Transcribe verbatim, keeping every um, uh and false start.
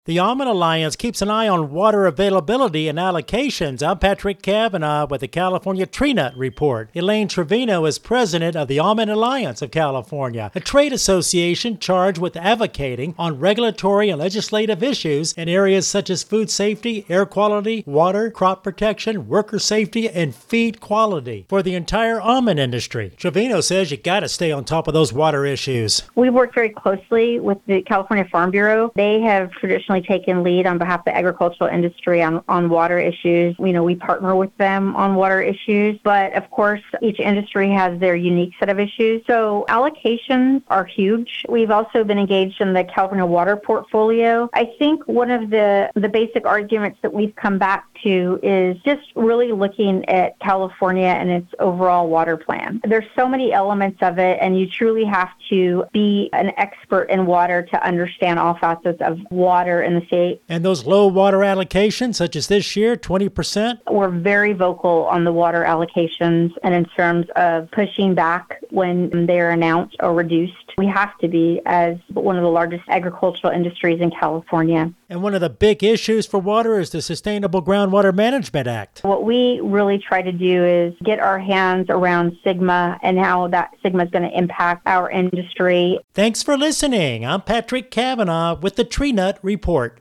The Almond Alliance keeps an eye on water availability and allocations. I'm Patrick Cavanaugh with the California Tree Nut Report. Elaine Trevino is president of the Almond Alliance of California, a trade association charged with advocating on regulatory and legislative issues in areas such as food safety, air quality, water, crop protection, worker safety, and feed quality for the entire almond industry. Trevino says you got to stay on top of those water issues. We work very closely with the California Farm Bureau. They have traditionally taken lead on behalf of the agricultural industry on, on water issues. You know, we partner with them on water issues, but of course, each industry has their unique set of issues. So allocations are huge. We've also been engaged in the California water portfolio. I think one of the, the basic arguments that we've come back to is just really looking at California and its overall water plan. There's so many elements of it, and you truly have to be an expert in water to understand all facets of water in the state. And those low water allocations, such as this year, twenty percent? We're very vocal on the water allocations and in terms of pushing back when they're announced or reduced. We have to be as one of the largest agricultural industries in California. And one of the big issues for water is the Sustainable Groundwater Management Act. What we really try to do is get our hands around SGMA and how that SGMA is going to impact our industry. Thanks for listening. I'm Patrick Cavanaugh with the Tree Nut Report.